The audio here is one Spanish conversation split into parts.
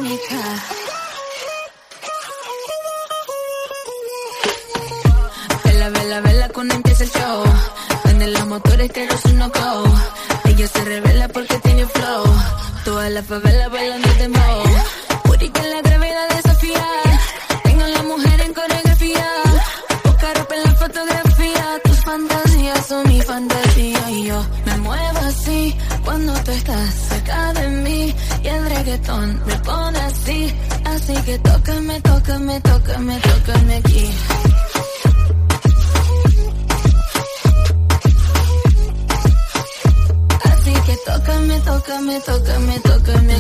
única. Vela, vela cuando empieza el show. Prende los motores que los uno go. Ella se revela porque tiene flow. Toda la favela bailando dembow. Puri que la gravedad desafía. Tengo a la mujer en coreografía. Buscar ropa en la fotografía. Tus fantasías son mi fantasía. Y yo me muevo así cuando tú estás cerca de mí. Y el reggaetón me pone así. Así que tócame, tócame, tócame, tócame aquí. Tócame, tócame, tócame, tócame.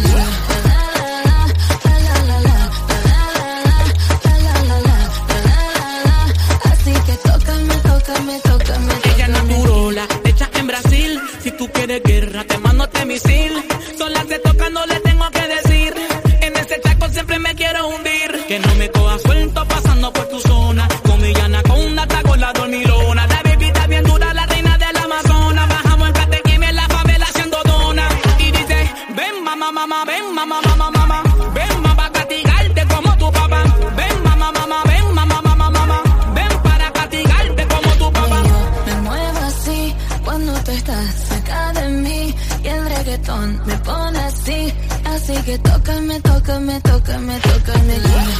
Así que tócame, tócame, tócame. Ella es naturola, hecha en Brasil. Si tú quieres guerra, te mando este misil. Sola se toca, no le tengo que decir. En ese chaco siempre me quiero hundir. Que no me cojas suelto pasando por tu zona. Con mi anaconda, taco la dormilona. La bebida bien dura, la reina del Amazonas. Bajamos en Catequín, en la favela haciendo dona. Y dice, ven mamá, mamá, ven mamá, mamá, mamá. Ven mamá para castigarte como tu papá. Ven mamá, mamá, ven mamá, mamá, mamá. Ven para castigarte como tu papá. Y yo me muevo así cuando tú estás cerca de mí. Y el reggaetón me pone así. Así que tócame, tócame, tócame, tócame.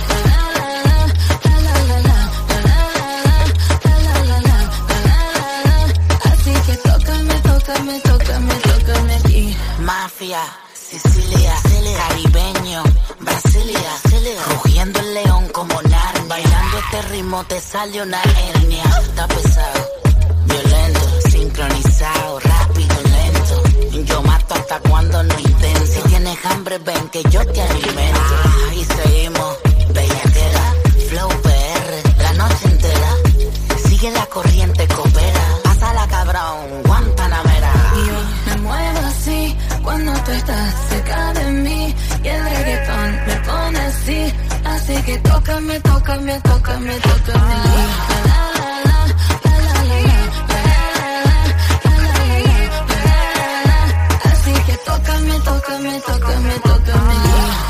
Así que tócame, tócame, tócame, tócame aquí. Mafia, Sicilia, caribeño, Brasilia, rugiendo el león como Narnia. Bailando este ritmo te sale una hernia. Está pesado, violento, sincronizado, rápido, lento. Yo mato hasta cuando no intento. Si tienes hambre ven que yo te alimento. Y seguimos, bellaquera, flow PR, la noche entera. Sigue la corriente, coopera. Pásala cabrón, Guantanamera. Y yo me muevo así cuando tú estás cerca de mí. Y el reggaetón me pone así. Así que tócame, tócame, tócame, tócame. Así que tócame, tócame, tócame, tócame.